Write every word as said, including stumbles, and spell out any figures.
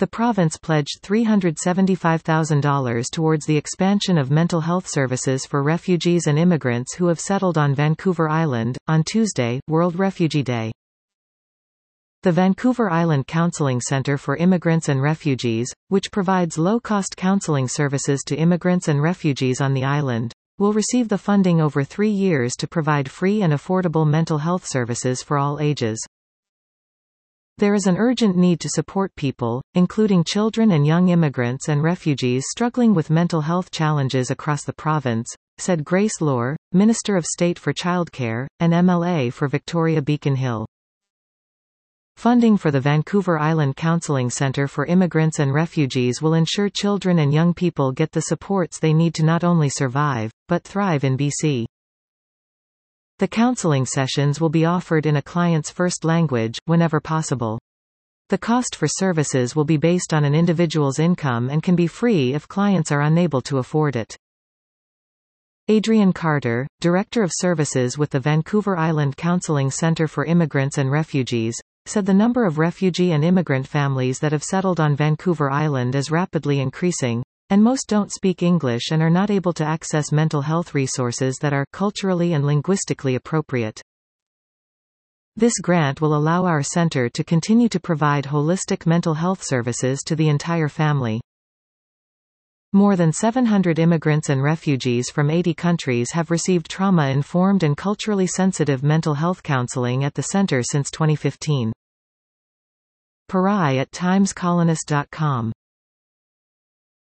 The province pledged three hundred seventy-five thousand dollars towards the expansion of mental health services for refugees and immigrants who have settled on Vancouver Island. On Tuesday, World Refugee Day. The Vancouver Island Counseling Centre for Immigrants and Refugees, which provides low-cost counseling services to immigrants and refugees on the island, will receive the funding over three years to provide free and affordable mental health services for all ages. There is an urgent need to support people, including children and young immigrants and refugees struggling with mental health challenges across the province, said Grace Lohr, Minister of State for Childcare, and M L A for Victoria Beacon Hill. Funding for the Vancouver Island Counseling Centre for Immigrants and Refugees will ensure children and young people get the supports they need to not only survive, but thrive in B C. The counseling sessions will be offered in a client's first language, whenever possible. The cost for services will be based on an individual's income and can be free if clients are unable to afford it. Adrian Carter, Director of Services with the Vancouver Island Counseling Centre for Immigrants and Refugees, said the number of refugee and immigrant families that have settled on Vancouver Island is rapidly increasing, and most don't speak English and are not able to access mental health resources that are culturally and linguistically appropriate. This grant will allow our center to continue to provide holistic mental health services to the entire family. More than seven hundred immigrants and refugees from eighty countries have received trauma-informed and culturally sensitive mental health counseling at the center since twenty fifteen. Parai at times colonist dot com